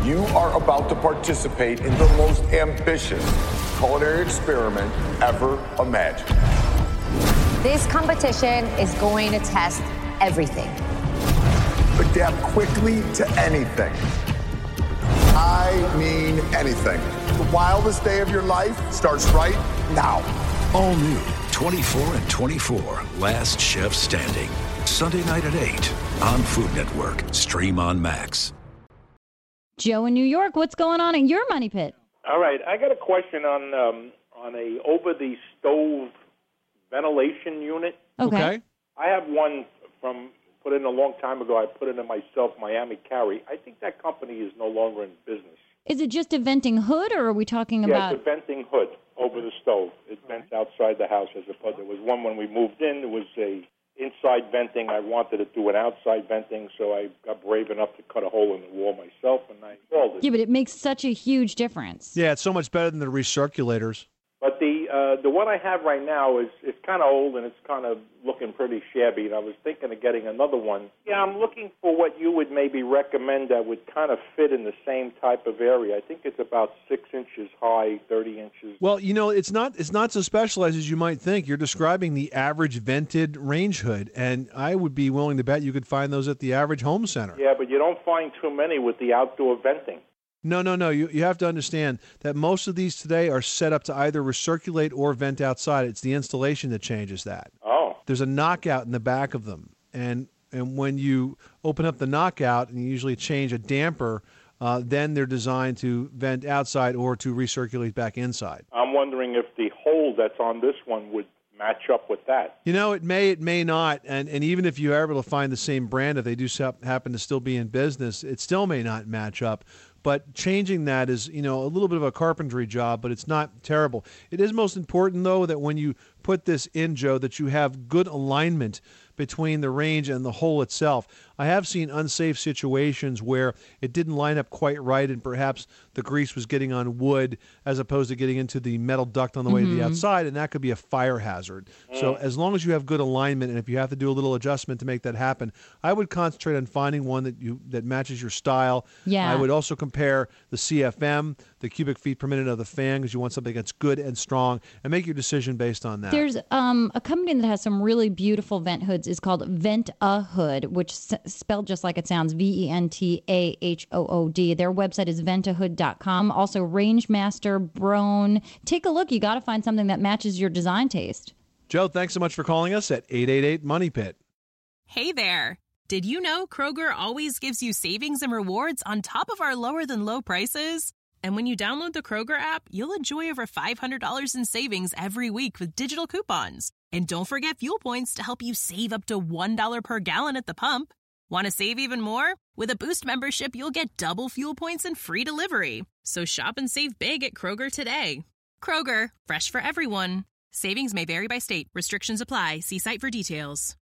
You are about to participate in the most ambitious culinary experiment ever imagined. This competition is going to test everything. Adapt quickly to anything. I mean anything. The wildest day of your life starts right now. All new 24 and 24, Last Chef Standing. Sunday night at 8 on Food Network. Stream on Max. Joe in New York, what's going on in your money pit? All right, I got a question on a over-the-stove ventilation unit. Okay. I have one put in a long time ago. I put it in myself, Miami Carry. I think that company is no longer in business. Is it just a venting hood, or are we talking about... Yeah, it's a venting hood over the stove. It vents outside the house as opposed. There was one when we moved in. There was a inside venting. I wanted to do an outside venting, so I got brave enough to cut a hole in the wall myself, and I installed it. Yeah, but it makes such a huge difference. Yeah, it's so much better than the recirculators. But the one I have right now is kind of old, and it's kind of looking pretty shabby, and I was thinking of getting another one. Yeah, I'm looking for what you would maybe recommend that would kind of fit in the same type of area. I think it's about 6 inches high, 30 inches. Well, you know, it's not so specialized as you might think. You're describing the average vented range hood, and I would be willing to bet you could find those at the average home center. Yeah, but you don't find too many with the outdoor venting. No. You have to understand that most of these today are set up to either recirculate or vent outside. It's the installation that changes that. Oh. There's a knockout in the back of them. And when you open up the knockout and you usually change a damper, then they're designed to vent outside or to recirculate back inside. I'm wondering if the hole that's on this one would match up with that. You know, it may not. And even if you're able to find the same brand, if they do happen to still be in business, it still may not match up. But changing that is, you know, a little bit of a carpentry job, but it's not terrible. It is most important, though, that when you put this in, Joe, that you have good alignment between the range and the hole itself. I have seen unsafe situations where it didn't line up quite right and perhaps the grease was getting on wood as opposed to getting into the metal duct on the way to the outside, and that could be a fire hazard. So as long as you have good alignment, and if you have to do a little adjustment to make that happen, I would concentrate on finding one that matches your style. Yeah. I would also compare the CFM, the cubic feet per minute of the fan, because you want something that's good and strong, and make your decision based on that. There's a company that has some really beautiful vent hoods. It's called Vent-A-Hood, which spelled just like it sounds, VENTAHOOD. Their website is ventahood.com. Also, Rangemaster, Broan. Take a look. You got to find something that matches your design taste. Joe, thanks so much for calling us at 888-MONEY-PIT. Hey there. Did you know Kroger always gives you savings and rewards on top of our lower-than-low prices? And when you download the Kroger app, you'll enjoy over $500 in savings every week with digital coupons. And don't forget fuel points to help you save up to $1 per gallon at the pump. Want to save even more? With a Boost membership, you'll get double fuel points and free delivery. So shop and save big at Kroger today. Kroger, fresh for everyone. Savings may vary by state. Restrictions apply. See site for details.